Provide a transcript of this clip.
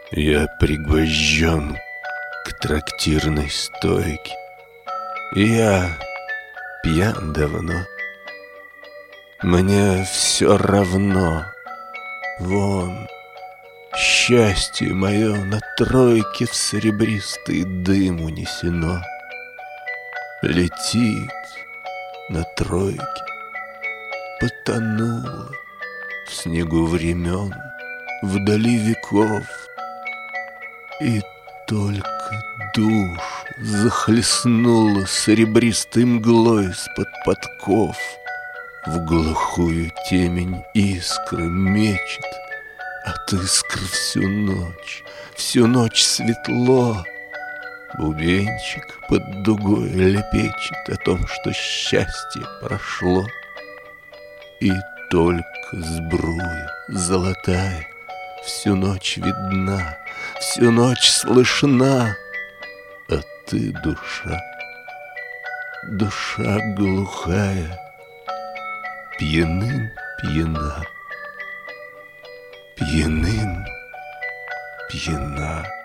Я пригвожден к трактирной стойке. Я пьян давно. Мне все равно. Вон, счастье мое на тройке в серебристый дым унесено. Летит на тройке, потонула в снегу времен, вдали веков. И только душ захлестнула серебристой мглой из-под подков. В глухую темень искры мечет, от искр всю ночь светло. Бубенчик под дугой лепечет о том, что счастье прошло. И только сбруя золотая всю ночь видна, всю ночь слышна. А ты, душа глухая, пьяным пьяна, пьяным пьяна.